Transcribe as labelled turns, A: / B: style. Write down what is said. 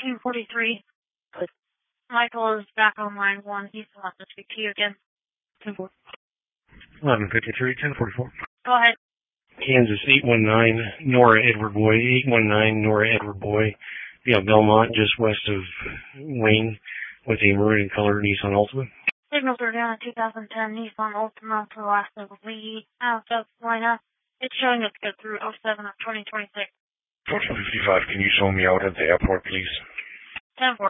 A: 1343. Michael is back on line 1. He wants to speak to you again.
B: 10-4. 1153, 1044.
A: Go ahead.
B: Kansas 819, Nora Edward Boy, 819, Nora Edward Boy. Yeah, Belmont, just west of Wayne, with a maroon colored Nissan Altima.
A: Signals are down in 2010 Nissan Altima for the last of Lee, South Carolina. It's showing us good through 07 of 2026.
C: 1455, can you show me out at the airport, please?
A: 10-4.